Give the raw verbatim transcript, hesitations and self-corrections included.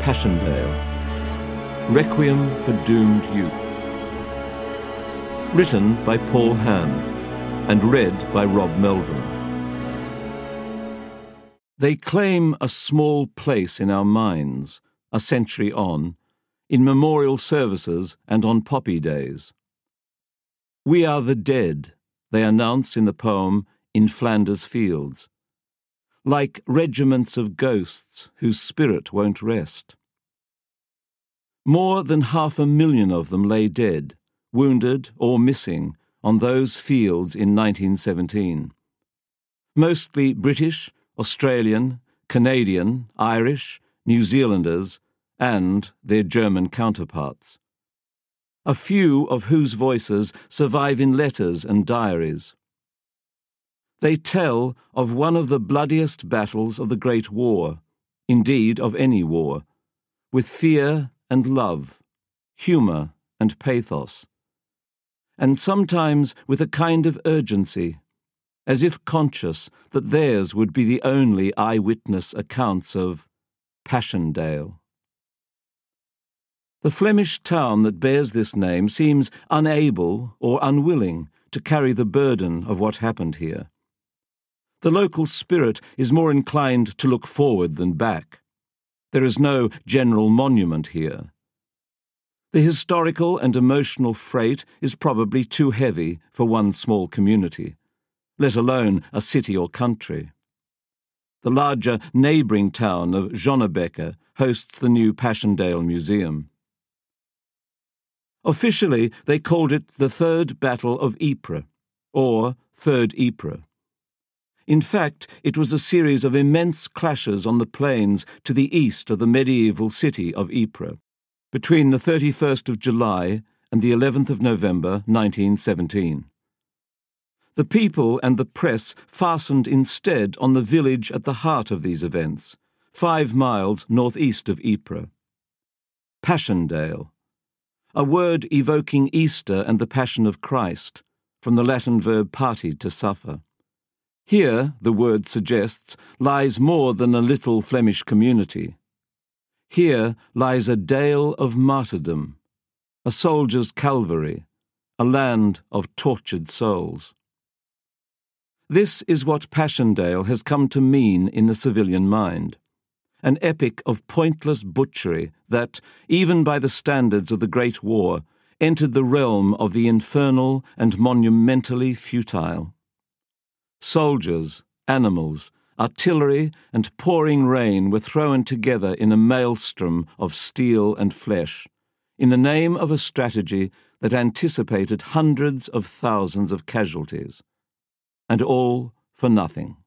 Passchendaele, Requiem for Doomed Youth. Written by Paul Ham and read by Rob Meldrum. They claim a small place in our minds, a century on, in memorial services and on poppy days. We are the dead, they announce in the poem In Flanders Fields, like regiments of ghosts whose spirit won't rest. More than half a million of them lay dead, wounded or missing, on those fields in nineteen seventeen. Mostly British, Australian, Canadian, Irish, New Zealanders, and their German counterparts. A few of whose voices survive in letters and diaries. They tell of one of the bloodiest battles of the Great War, indeed of any war, with fear and love, humour and pathos, and sometimes with a kind of urgency, as if conscious that theirs would be the only eyewitness accounts of Passchendaele. The Flemish town that bears this name seems unable or unwilling to carry the burden of what happened here. The local spirit is more inclined to look forward than back. There is no general monument here. The historical and emotional freight is probably too heavy for one small community, let alone a city or country. The larger neighbouring town of Zonnebeke hosts the new Passchendaele Museum. Officially, they called it the Third Battle of Ypres, or Third Ypres. In fact, it was a series of immense clashes on the plains to the east of the medieval city of Ypres, between the thirty-first of July and the eleventh of November nineteen seventeen. The people and the press fastened instead on the village at the heart of these events, five miles northeast of Ypres. Passchendaele, a word evoking Easter and the Passion of Christ, from the Latin verb parti, to suffer. Here, the word suggests, lies more than a little Flemish community. Here lies a dale of martyrdom, a soldier's Calvary, a land of tortured souls. This is what Passchendaele has come to mean in the civilian mind, an epic of pointless butchery that, even by the standards of the Great War, entered the realm of the infernal and monumentally futile. Soldiers, animals, artillery, and pouring rain were thrown together in a maelstrom of steel and flesh, in the name of a strategy that anticipated hundreds of thousands of casualties, and all for nothing.